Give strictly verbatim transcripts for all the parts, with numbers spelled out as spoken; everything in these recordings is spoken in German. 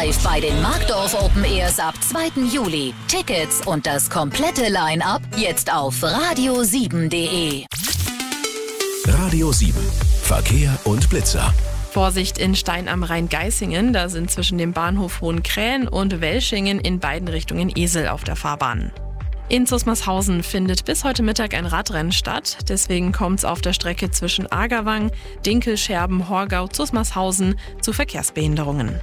live bei den Markdorf Open Airs ab zweiten Juli. Tickets und das komplette Line-Up jetzt auf radio sieben punkt de. Radio sieben. Verkehr und Blitzer. Vorsicht in Stein am Rhein-Geißingen. Da sind zwischen dem Bahnhof Hohenkrähen und Welschingen in beiden Richtungen Esel auf der Fahrbahn. In Zusmarshausen findet bis heute Mittag ein Radrennen statt. Deswegen kommt es auf der Strecke zwischen Agerwang, Dinkelscherben, Horgau, Zusmarshausen zu Verkehrsbehinderungen.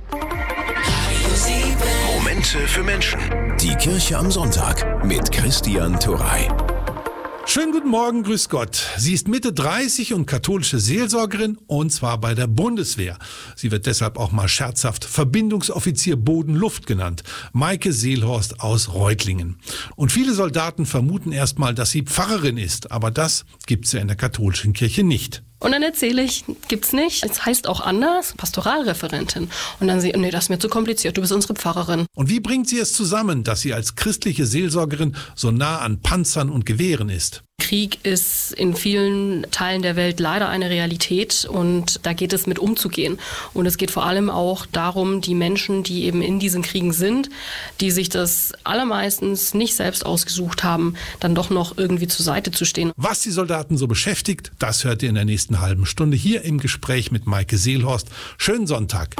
Momente für Menschen. Die Kirche am Sonntag mit Christian Turrey. Schönen guten Morgen, grüß Gott. Sie ist Mitte dreißig und katholische Seelsorgerin, und zwar bei der Bundeswehr. Sie wird deshalb auch mal scherzhaft Verbindungsoffizier Boden-Luft genannt. Maike Seelhorst aus Reutlingen. Und viele Soldaten vermuten erstmal, dass sie Pfarrerin ist, aber das gibt's ja in der katholischen Kirche nicht. Und dann erzähle ich, gibt's nicht. Es heißt auch anders, Pastoralreferentin. Und dann sie, nee, das ist mir zu kompliziert, du bist unsere Pfarrerin. Und wie bringt sie es zusammen, dass sie als christliche Seelsorgerin so nah an Panzern und Gewehren ist? Krieg ist in vielen Teilen der Welt leider eine Realität und da geht es mit umzugehen. Und es geht vor allem auch darum, die Menschen, die eben in diesen Kriegen sind, die sich das allermeistens nicht selbst ausgesucht haben, dann doch noch irgendwie zur Seite zu stehen. Was die Soldaten so beschäftigt, das hört ihr in der nächsten halben Stunde hier im Gespräch mit Maike Seelhorst. Schönen Sonntag.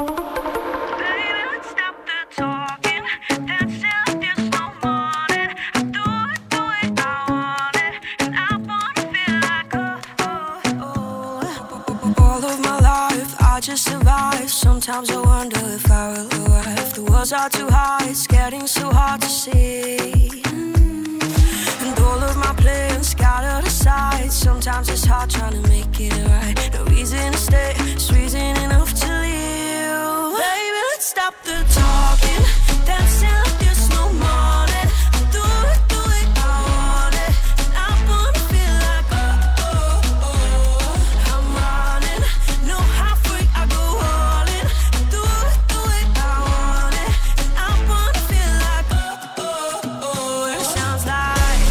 Just survive. Sometimes I wonder if I will arrive. The walls are too high, it's getting so hard to see. And all of my plans scattered aside. Sometimes it's hard trying to make it right. No reason to stay, it's reason enough to leave. Baby, let's stop the talking. Dancing like there's no morning. Do it, do it, I want it. And I wanna feel like oh, oh, oh. I'm running, no halfway. I go all in, do it, do it, I want it. And I wanna feel like oh, oh, oh. And it sounds like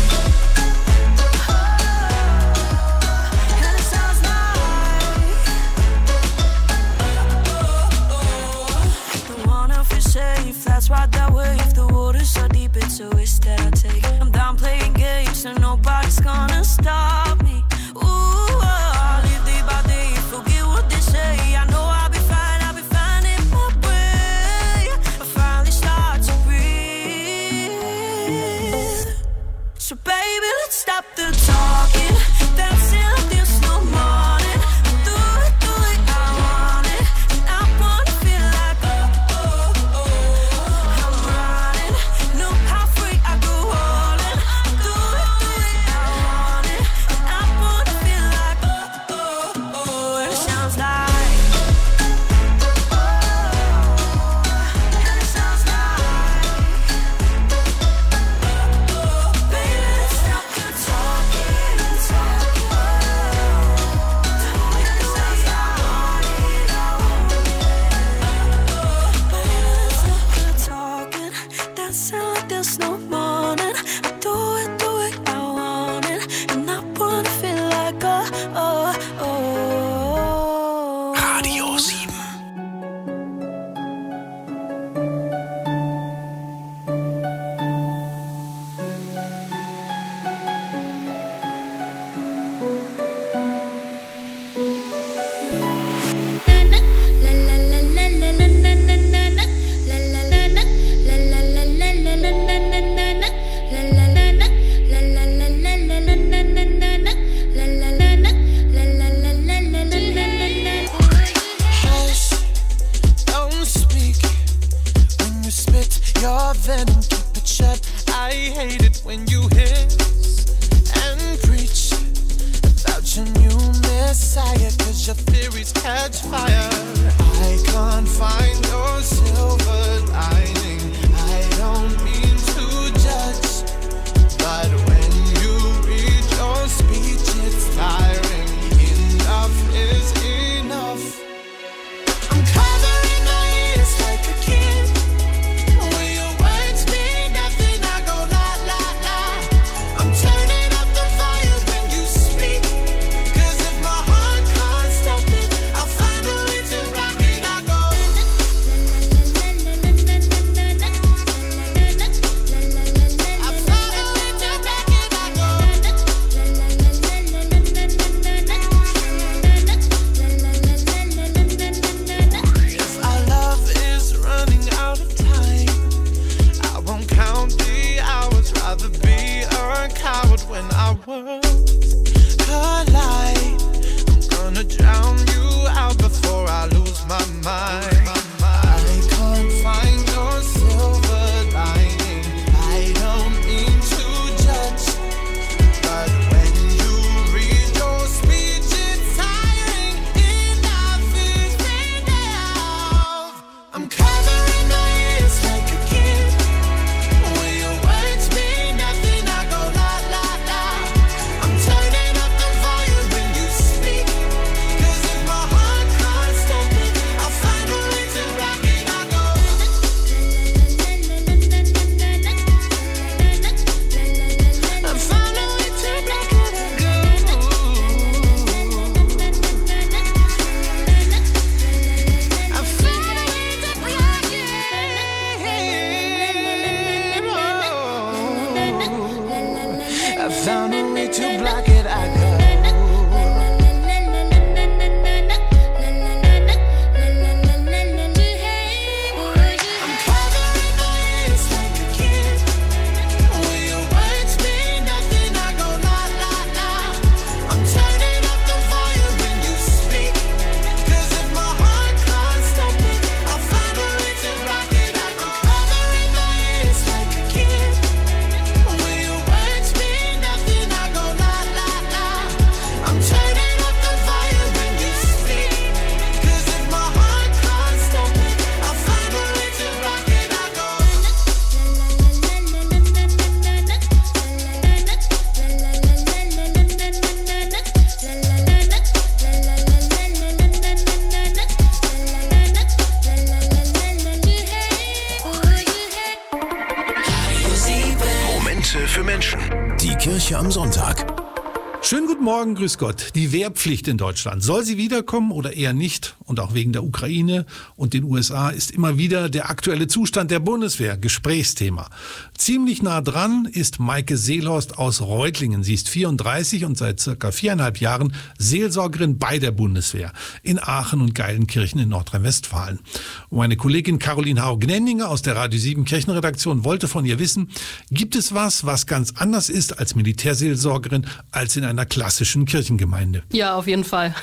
oh, and it sounds like oh, oh, oh. Don't wanna feel safe, that's right that way. If the water's so deep, it's a risk that I take. I'm down playing games, and nobody's gonna stop me. Ooh, oh, I live day by day, forget what they say. I know I'll be fine, I'll be fine in my way. I finally start to breathe. So baby, let's stop the talking. Dancing like there's no morning. Do it, do it, I want it. And I wanna feel like oh, oh, oh. I'm running, no halfway, I go für Menschen. Die Kirche am Sonntag. Schönen guten Morgen, grüß Gott. Die Wehrpflicht in Deutschland. Soll sie wiederkommen oder eher nicht? Und auch wegen der Ukraine und den U S A ist immer wieder der aktuelle Zustand der Bundeswehr Gesprächsthema. Ziemlich nah dran ist Maike Seelhorst aus Reutlingen. Sie ist vierunddreißig und seit circa viereinhalb Jahren Seelsorgerin bei der Bundeswehr in Aachen und Geilenkirchen in Nordrhein-Westfalen. Und meine Kollegin Caroline Hau-Gnendinger aus der Radio sieben Kirchenredaktion wollte von ihr wissen, gibt es was, was ganz anders ist als Militärseelsorgerin als in einer klassischen Kirchengemeinde? Ja, auf jeden Fall.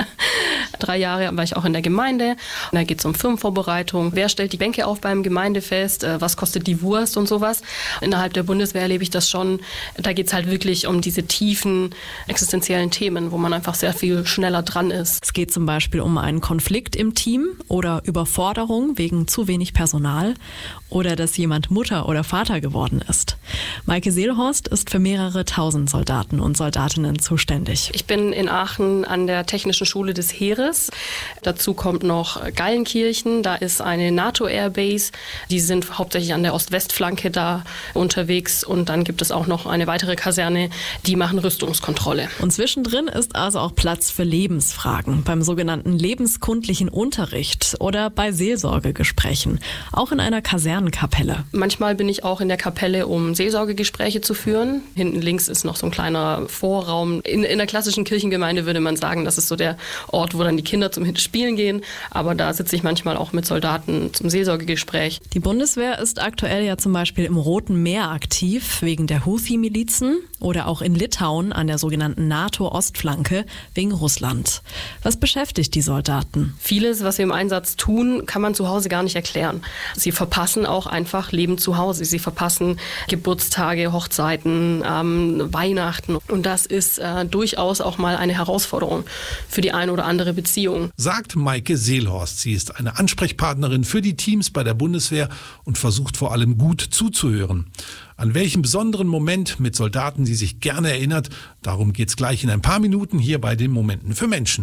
Drei Jahre war ich auch in der Gemeinde. Da geht es um Firmenvorbereitung. Wer stellt die Bänke auf beim Gemeindefest? Was kostet die Wurst und sowas? Innerhalb der Bundeswehr erlebe ich das schon. Da geht es halt wirklich um diese tiefen existenziellen Themen, wo man einfach sehr viel schneller dran ist. Es geht zum Beispiel um einen Konflikt im Team oder Überforderung wegen zu wenig Personal oder dass jemand Mutter oder Vater geworden ist. Maike Seelhorst ist für mehrere tausend Soldaten und Soldatinnen zuständig. Ich bin in Aachen an der Technischen Schule des Heeres. Dazu kommt noch Geilenkirchen. Da ist eine NATO-Airbase. Die sind hauptsächlich an der Ost-West-Flanke da unterwegs. Und dann gibt es auch noch eine weitere Kaserne, die machen Rüstungskontrolle. Und zwischendrin ist also auch Platz für Lebensfragen beim sogenannten lebenskundlichen Unterricht oder bei Seelsorgegesprächen, auch in einer Kasernenkapelle. Manchmal bin ich auch in der Kapelle, um Seelsorgegespräche zu führen. Hinten links ist noch so ein kleiner Vorraum. In, in der klassischen Kirchengemeinde würde man sagen, das ist so der Ort, wo dann die Kinder zum Spielen gehen. Aber da sitze ich manchmal auch mit Soldaten zum Seelsorgegespräch. Die Bundeswehr ist aktuell ja zum Beispiel im Roten Meer aktiv, wegen der Houthi-Milizen oder auch in Litauen an der sogenannten NATO-Ostflanke wegen Russland. Was beschäftigt die Soldaten? Vieles, was wir im Einsatz tun, kann man zu Hause gar nicht erklären. Sie verpassen auch einfach Leben zu Hause. Sie verpassen Geburtstage, Hochzeiten, ähm, Weihnachten. Und das ist äh, durchaus auch mal eine Herausforderung für die eine oder andere Beziehung. Sagt Maike Seelhorst. Sie ist eine Ansprechpartnerin für die Teams bei der Bundeswehr und versucht vor allem gut zuzuhören. An welchen besonderen Moment mit Soldaten sie sich gerne erinnert, darum geht's gleich in ein paar Minuten hier bei den Momenten für Menschen.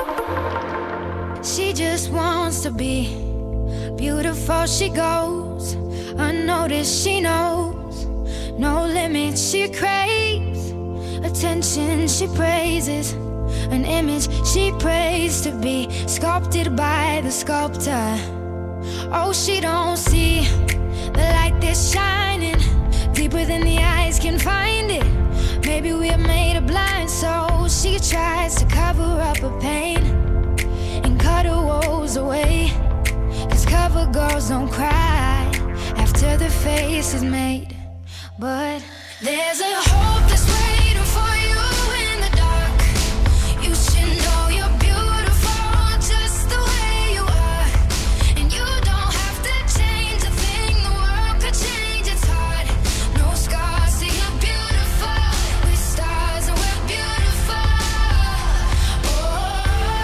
She just wants to be beautiful, she goes unnoticed, she knows no limits, she craves attention, she praises an image she prays to be sculpted by the sculptor. Oh, she don't see the light that's shining deeper than the eyes can find it. Maybe we're made of blind, so she tries to cover up her pain and cut her woes away. Cause cover girls don't cry after the face is made. But there's a hope that's waiting for you in the dark. You should know you're beautiful just the way you are. And you don't have to change a thing, the world could change its heart. No scars, see you're beautiful. With stars and we're beautiful. Oh,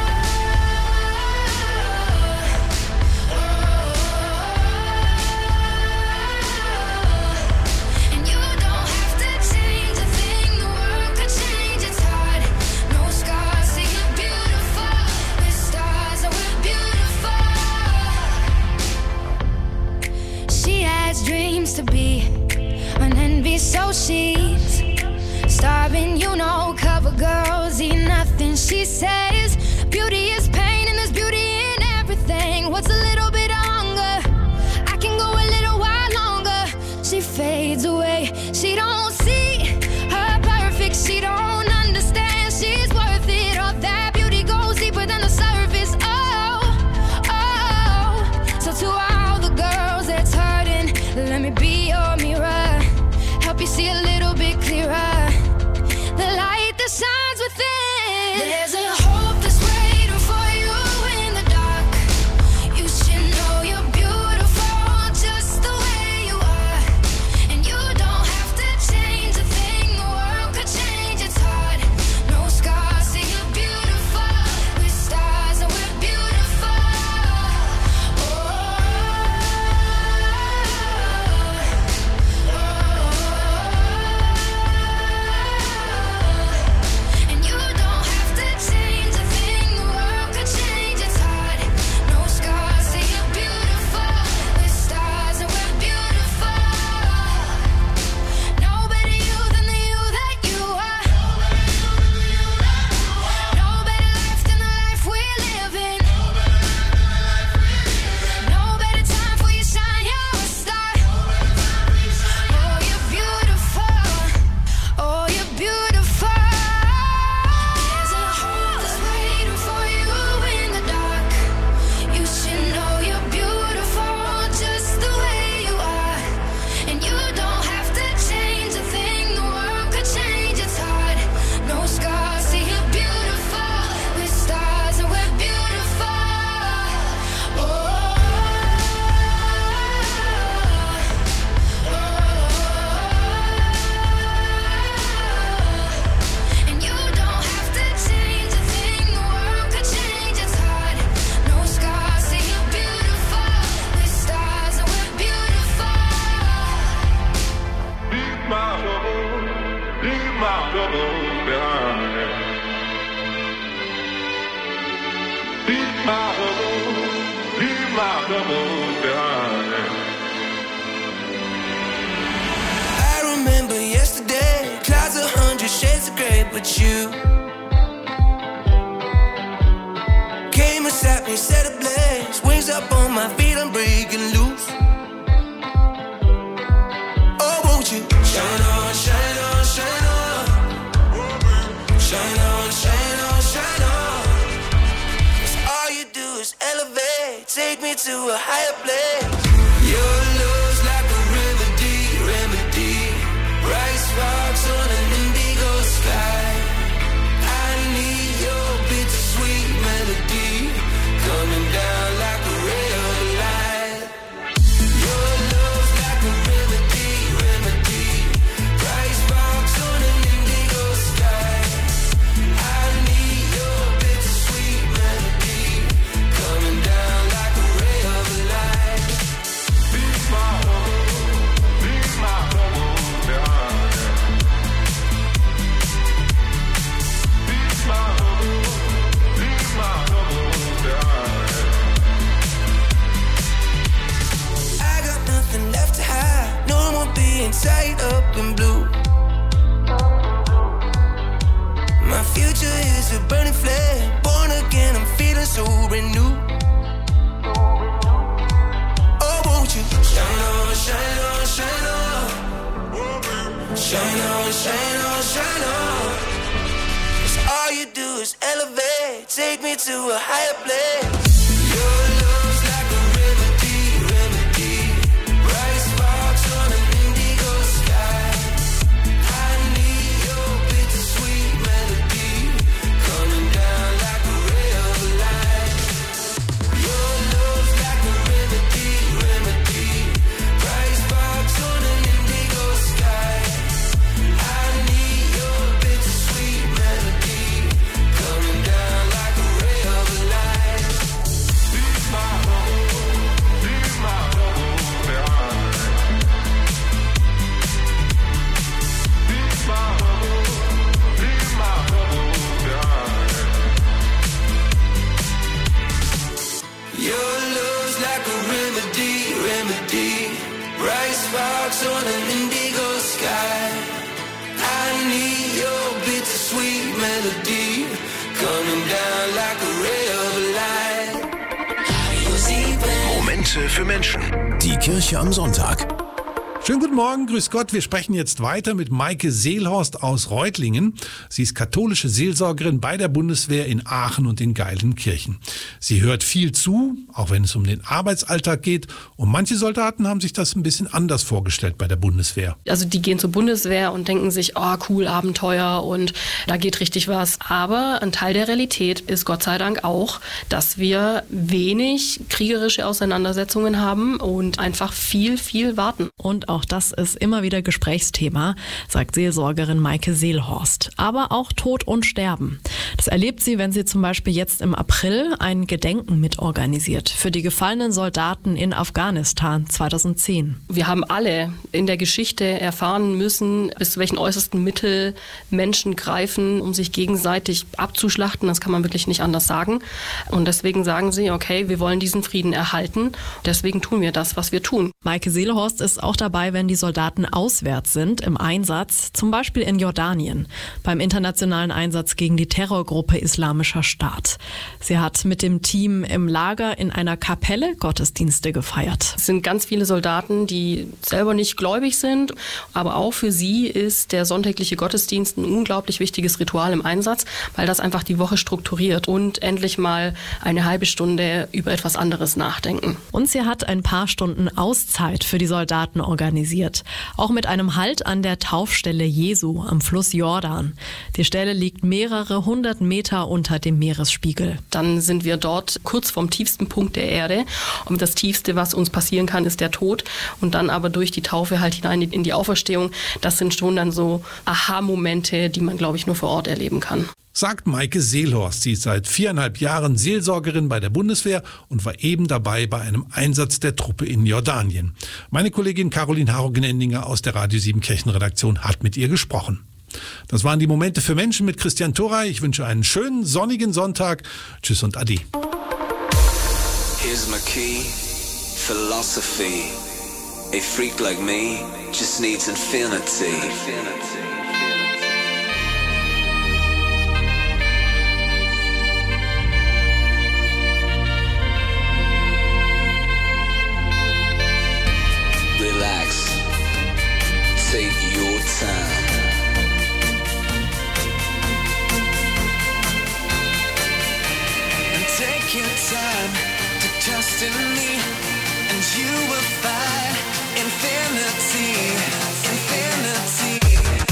and you don't have to change a thing, the world could change its heart. No scars, see you're beautiful. With stars and we're beautiful. She has dreams to be an envy, so she's starving, you know. Cover girls eat nothing, she says. Beauty is pain and there's beauty in everything. What's a little bit of hunger? I can go a little while longer. She fades away, she don't see her perfect, she don't understand she's worth it. All that beauty goes deeper than the surface. Oh, oh. So to all the girls that's hurting, let me be your mirror, help you see a little bit clearer. The light that shines within. There's a hope that's waiting for I remember yesterday, clouds a hundred shades of grey, but you came and sat me, set ablaze, wings up on my feet, I'm breaking loose. Oh, won't you shine on, shine on, shine on, shine on, shine on, shine on. 'Cause all you do is elevate, take me to a higher place. Your love's like a remedy, remedy. Bright sparks on an indigo sky. I need your bittersweet melody coming down like a ray of light. Your love's like a remedy, remedy. Bright sparks on an indigo sky. I need your bittersweet melody coming down like a ray of light. Be my home, be my home, darling. Be my home, be my home, darling. I got nothing left to hide, no more being tied up in blue. My future is a burning flame, born again, I'm feeling so renewed. Oh, won't you shine on, shine on, shine on, shine on, shine on, shine on. 'Cause all you do is elevate, take me to a higher place. Your love's like a remedy, remedy. Bright sparks on an indigo sky. I need your bittersweet melody coming down like a ray of light. Your love's like a remedy, remedy. Bright sparks on an indigo sky. I need your bittersweet melody coming down like a ray of light. Be my home, be my home, darling. Be my home, be my home, darling. Your love's like a remedy, remedy. Bright sparks on an indigo sky. I need your bittersweet melody coming down like a ray of light. Momente für Menschen. Die Kirche am Sonntag. Schönen guten Morgen, grüß Gott. Wir sprechen jetzt weiter mit Maike Seelhorst aus Reutlingen. Sie ist katholische Seelsorgerin bei der Bundeswehr in Aachen und in Geilenkirchen. Sie hört viel zu, auch wenn es um den Arbeitsalltag geht. Und manche Soldaten haben sich das ein bisschen anders vorgestellt bei der Bundeswehr. Also die gehen zur Bundeswehr und denken sich, oh cool, Abenteuer und da geht richtig was. Aber ein Teil der Realität ist Gott sei Dank auch, dass wir wenig kriegerische Auseinandersetzungen haben und einfach viel, viel warten. Und auch das ist immer wieder Gesprächsthema, sagt Seelsorgerin Maike Seelhorst. Aber auch Tod und Sterben. Das erlebt sie, wenn sie zum Beispiel jetzt im April ein Gedenken mitorganisiert für die gefallenen Soldaten in Afghanistan zweitausendzehn. Wir haben alle in der Geschichte erfahren müssen, bis zu welchen äußersten Mittel Menschen greifen, um sich gegenseitig abzuschlachten. Das kann man wirklich nicht anders sagen. Und deswegen sagen sie, okay, wir wollen diesen Frieden erhalten. Deswegen tun wir das, was wir tun. Maike Seelhorst ist auch dabei, wenn die Soldaten auswärts sind im Einsatz, zum Beispiel in Jordanien, beim internationalen Einsatz gegen die Terrorgruppe Islamischer Staat. Sie hat mit dem Team im Lager in einer Kapelle Gottesdienste gefeiert. Es sind ganz viele Soldaten, die selber nicht gläubig sind, aber auch für sie ist der sonntägliche Gottesdienst ein unglaublich wichtiges Ritual im Einsatz, weil das einfach die Woche strukturiert und endlich mal eine halbe Stunde über etwas anderes nachdenken. Und sie hat ein paar Stunden Auszeit für die Soldaten organisiert. Auch mit einem Halt an der Taufstelle Jesu am Fluss Jordan. Die Stelle liegt mehrere hundert Meter unter dem Meeresspiegel. Dann sind wir dort kurz vom tiefsten Punkt der Erde. Und das Tiefste, was uns passieren kann, ist der Tod. Und dann aber durch die Taufe halt hinein in die Auferstehung. Das sind schon dann so Aha-Momente, die man, glaube ich, nur vor Ort erleben kann. Sagt Maike Seelhorst. Sie ist seit viereinhalb Jahren Seelsorgerin bei der Bundeswehr und war eben dabei bei einem Einsatz der Truppe in Jordanien. Meine Kollegin Caroline Harogen-Endinger aus der Radio sieben Kirchenredaktion hat mit ihr gesprochen. Das waren die Momente für Menschen mit Christian Thoray. Ich wünsche einen schönen, sonnigen Sonntag. Tschüss und Ade. Here's my key, philosophy. A freak like me just needs infinity. Relax, take your time. And take your time to trust in me, and you will find infinity, infinity.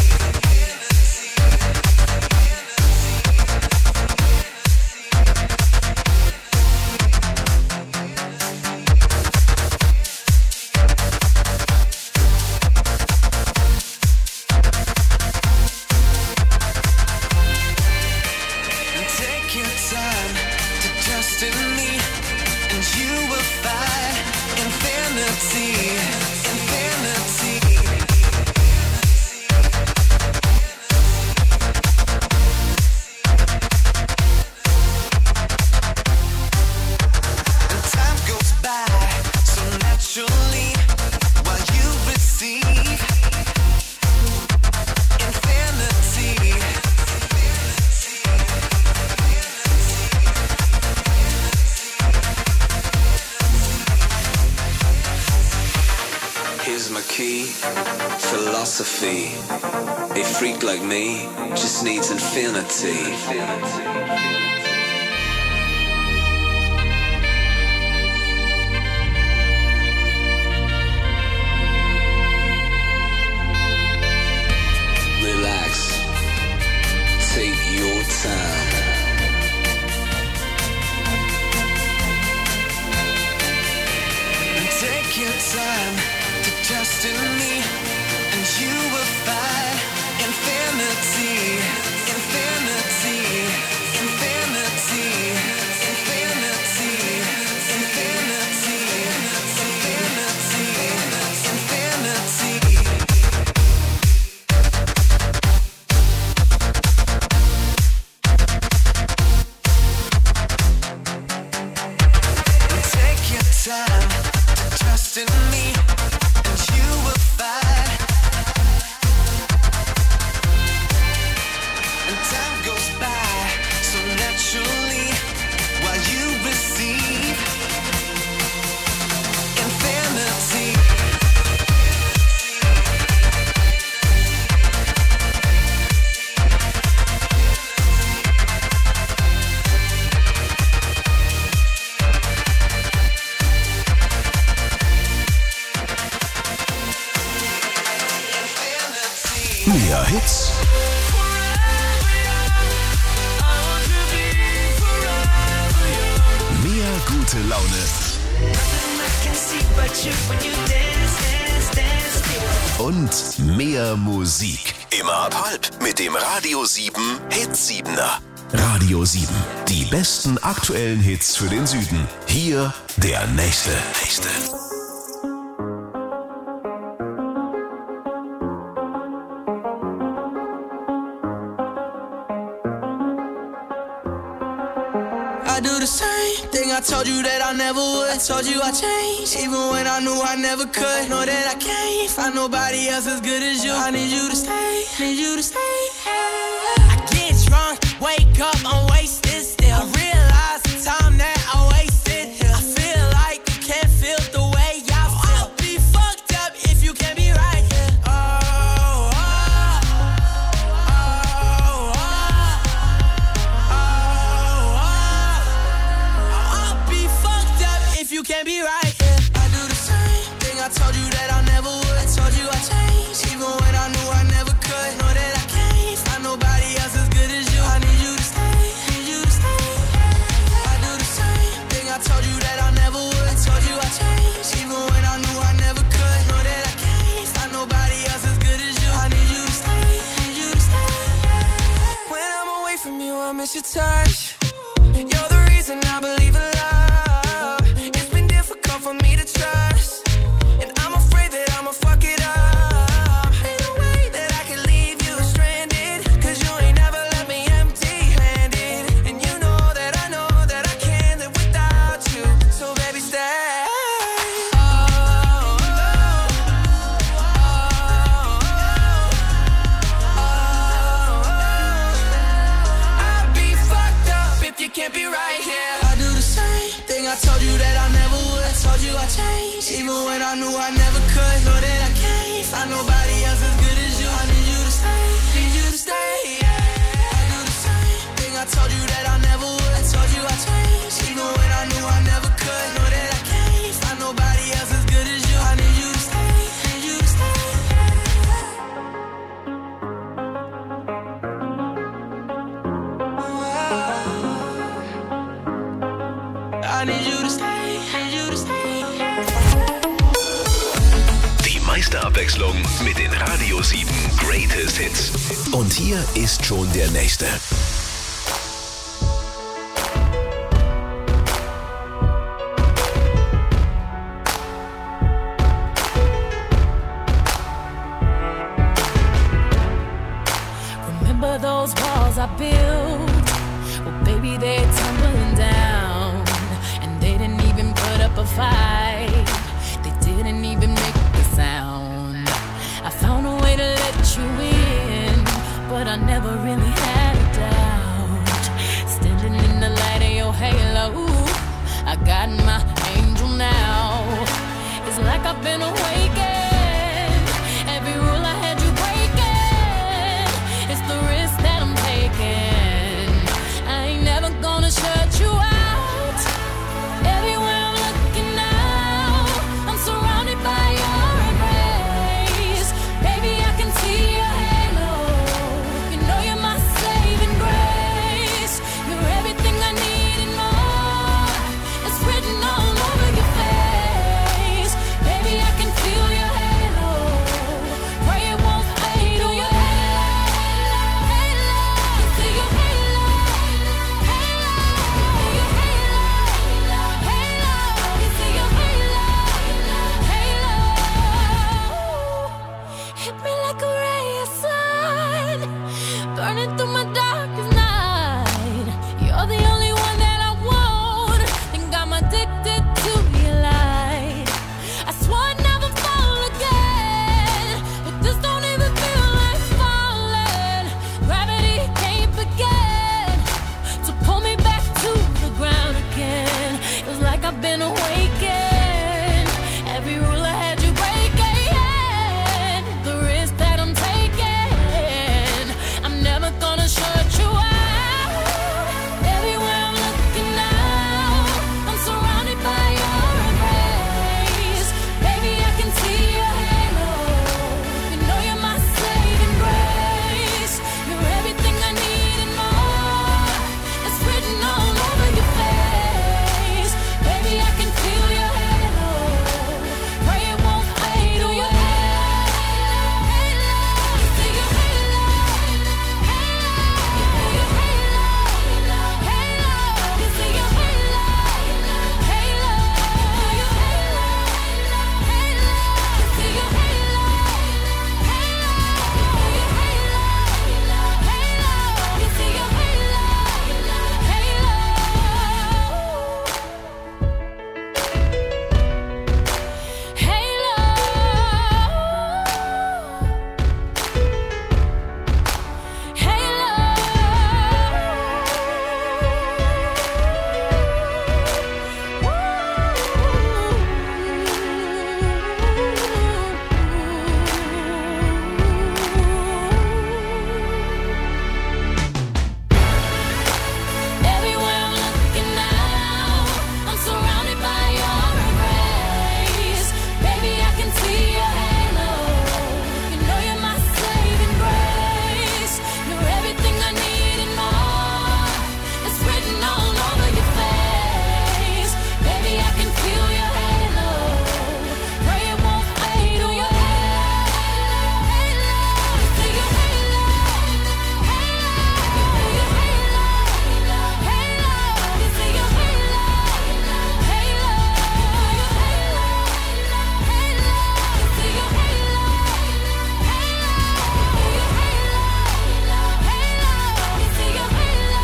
Philosophy. A freak like me just needs infinity. Relax. Take your time. And take your time to trust in me. You will find infinity, infinity, infinity, infinity, infinity, infinity, infinity. Take your time to trust in me, and you will find. While you receive infinity. Mehr Hits. Gute Laune. Und mehr Musik. Immer ab halb mit dem Radio sieben Hit siebener. Radio sieben. Die besten aktuellen Hits für den Süden. Hier der nächste. nächste. I do the same thing I told you that I never would. I told you I changed, even when I knew I never could. Know that I can't find nobody else as good as you. I need you to stay, need you to stay. I get drunk, wake up, I'm wasted still. I realize the time that I wasted here. I feel like you can't feel the way I feel. I'll be fucked up if you can't be right here. Oh, oh, oh, oh, oh, oh. I'll be fucked up if you can't be right here. I do the same thing I told you that I never would. I told you I changed, even when I knew I never could. Know that I can't find nobody else as good as you. I need you to stay, need you to stay. I do the same thing I told you that I never would. I told you I changed, even when I knew I never could. Know that I can't find nobody else as good as you. I need you to stay, need you to stay. When I'm away from you, I miss your touch. You're the reason I believe in love. It's been difficult for me to trust, and I'm afraid that I'ma fuck it up. even when I knew I never could. Know that I can't find nobody else as good as you. I need you to stay, need you to stay. Yeah. I do the same thing I told you that I never would. I told you I changed, even when I knew I never could. Know that I can't find nobody else as good as you. I need you to stay, need you to stay. I need you to stay, need you to stay. Die meiste Abwechslung mit den Radio sieben Greatest Hits. Und hier ist schon der nächste. Remember those walls I built? Well, baby, they're tumbling down. And they didn't even put up a fight. They didn't even make a sound. I found a way to let you in, but I never really had a doubt. Standing in the light of your halo, I got my angel now. It's like I've been awakened. Every rule I had you breaking. It's the risk that I'm taking. I ain't never gonna shut you out. Everywhere I'm looking now, I'm surrounded by your embrace. Baby, I can see your halo. You know you're my saving grace. You're everything I need and more. It's written all over your face. Baby, I can feel your halo. Pray it won't fade. Oh, your halo, halo, halo. See your halo, halo, your halo, halo. You see your halo, halo. Hit me like a ray of sun, burning through my darkest night. You're the only one that I want. Think I'm addicted to your light. I swore I'd never fall again, but this don't even feel like falling. Gravity can't begin to pull me back to the ground again. It's like I've been awakened. Every rule I had you breaking. The risk that I'm taking, I'm never gonna shut you out. Everywhere I'm looking now, I'm surrounded by your embrace. Baby, I can see your halo. You know you're my saving grace. You're everything I need and more. It's written all over your face. Baby, I can feel your halo. Pray it won't fade. Oh, your halo, halo. You see your halo, halo. You see your halo, halo. You see your halo, halo. Your halo, halo. You see your halo, halo. Your halo, halo. You see your halo, everywhere I'm looking now, I'm surrounded by your embrace. Baby, I can see your halo. You know you're my saving grace. You're everything I need and more. It's written all over your face. Baby, I can feel your halo. Pray it won't fade. Oh, your halo, halo. You see your halo, halo. Your halo, halo. You see your halo, halo. Your halo, halo. You see your halo, halo. Your halo, halo. You see your halo,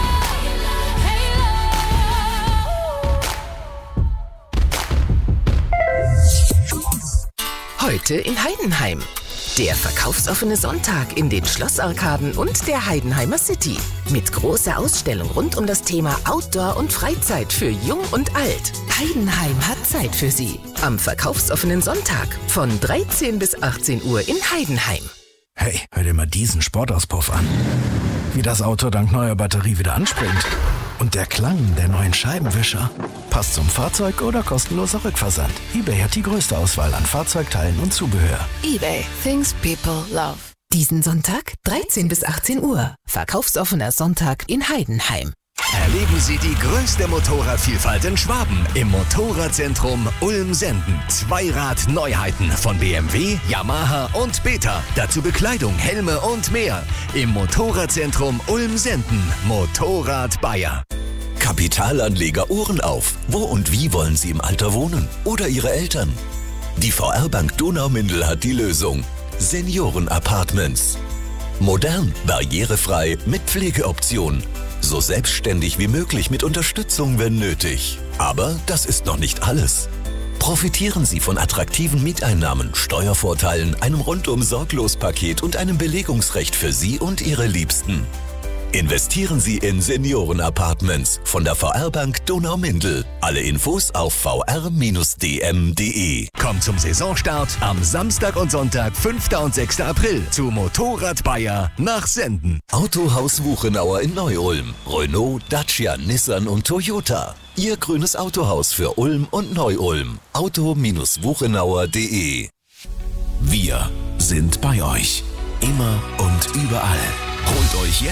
halo. Heute in Heidenheim. Der verkaufsoffene Sonntag in den Schlossarkaden und der Heidenheimer City. Mit großer Ausstellung rund um das Thema Outdoor und Freizeit für Jung und Alt. Heidenheim hat Zeit für Sie. Am verkaufsoffenen Sonntag von dreizehn bis achtzehn Uhr in Heidenheim. Hey, hör dir mal diesen Sportauspuff an. Wie das Auto dank neuer Batterie wieder anspringt. Und der Klang der neuen Scheibenwischer. Passt zum Fahrzeug oder kostenloser Rückversand. eBay hat die größte Auswahl an Fahrzeugteilen und Zubehör. eBay. Things people love. Diesen Sonntag dreizehn bis achtzehn Uhr. Verkaufsoffener Sonntag in Heidenheim. Erleben Sie die größte Motorradvielfalt in Schwaben im Motorradzentrum Ulm-Senden. Zweirad-Neuheiten von B M W, Yamaha und Beta. Dazu Bekleidung, Helme und mehr. Im Motorradzentrum Ulm-Senden. Motorrad Bayer. Kapitalanleger Ohren auf. Wo und wie wollen Sie im Alter wohnen? Oder Ihre Eltern? Die V R-Bank Donaumindl hat die Lösung. Senioren-Apartments. Modern, barrierefrei, mit Pflegeoption. So selbstständig wie möglich mit Unterstützung, wenn nötig. Aber das ist noch nicht alles. Profitieren Sie von attraktiven Mieteinnahmen, Steuervorteilen, einem Rundum-Sorglos-Paket und einem Belegungsrecht für Sie und Ihre Liebsten. Investieren Sie in Senioren-Apartments von der V R-Bank Donaumindl. Alle Infos auf v r Bindestrich d m punkt d e. Kommt zum Saisonstart am Samstag und Sonntag, fünften und sechsten April zu Motorrad Bayer nach Senden. Autohaus Wuchenauer in Neu-Ulm. Renault, Dacia, Nissan und Toyota. Ihr grünes Autohaus für Ulm und Neu-Ulm. auto Bindestrich wuchenauer punkt d e. Wir sind bei euch. Immer und überall. Holt euch jetzt